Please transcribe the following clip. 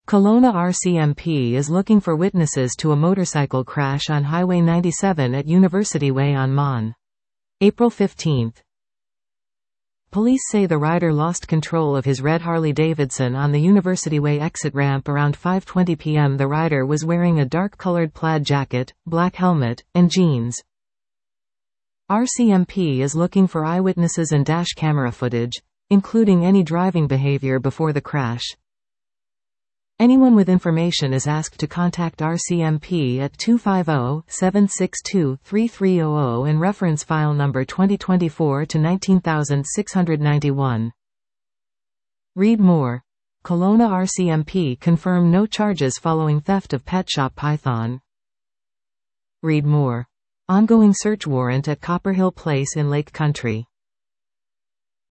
Kelowna RCMP is looking for witnesses to a motorcycle crash on Highway 97 at University Way on Mon. April 15. Police say the rider lost control of his red Harley-Davidson on the University Way exit ramp around 5:20 p.m. The rider was wearing a dark-colored plaid jacket, black helmet, and jeans. RCMP is looking for eyewitnesses and dash camera footage, including any driving behavior before the crash. Anyone with information is asked to contact RCMP at 250-762-3300 and reference file number 2024 to 19691. Read more. Kelowna RCMP confirm no charges following theft of pet shop python. Read more. Ongoing search warrant at Copperhill Place in Lake Country.